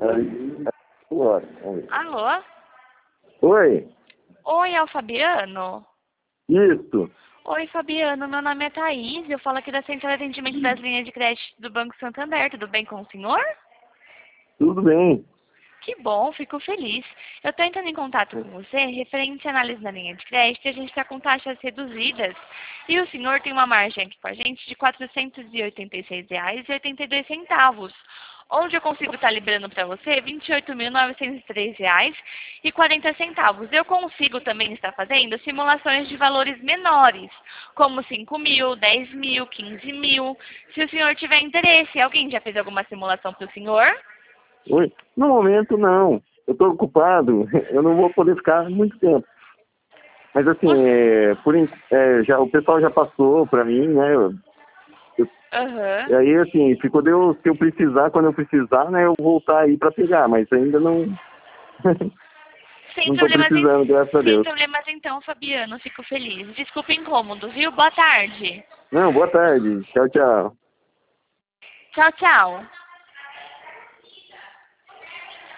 Aí, agora, vamos ver. Alô? Oi, Oi, é o Fabiano? isso, Oi, Fabiano, meu nome é Thaís, eu falo aqui da Central de Atendimento das Linhas de Crédito do Banco Santander, tudo bem com o senhor? tudo bem. Que bom, fico feliz. Eu estou entrando em contato com você referente à análise da linha de crédito e a gente está com taxas reduzidas. E o senhor tem uma margem aqui com a gente de R$ 486,82, onde eu consigo estar liberando para você R$ 28.903,40. Eu consigo também estar fazendo simulações de valores menores, como 5 mil, 10 mil, 15 mil. Se o senhor tiver interesse, alguém já fez alguma simulação para o senhor? Oi, no momento não, eu estou ocupado, eu não vou poder ficar muito tempo. Mas assim, já, o pessoal já passou para mim, né? Aham. E aí, assim, ficou se eu precisar, quando eu precisar, né, eu voltar aí para pegar, mas ainda não, Sem não estou problemas, precisando, graças a sem Deus. problemas então, Fabiano. Fico feliz. Desculpa o incômodo, viu? Boa tarde. Não, boa tarde, tchau, tchau. Tchau, tchau.